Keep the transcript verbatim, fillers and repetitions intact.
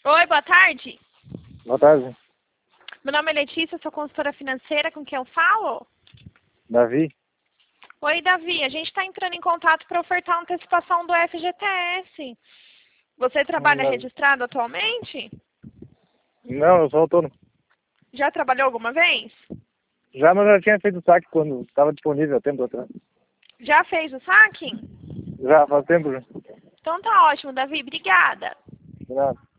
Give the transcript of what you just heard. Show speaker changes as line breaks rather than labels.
Oi, boa tarde.
Boa tarde.
Meu nome é Letícia, sou consultora financeira. Com quem eu falo?
Davi?
Oi, Davi. A gente está entrando em contato para ofertar uma antecipação do F G T S. Você
Hum,
trabalha
Davi.
registrado atualmente?
Não, eu sou autônomo.
Já trabalhou alguma vez?
Já, mas eu já tinha feito o saque quando estava disponível há tempo atrás.
Já fez o saque?
Já faz tempo já.
Então tá ótimo, Davi. Obrigada.
De nada.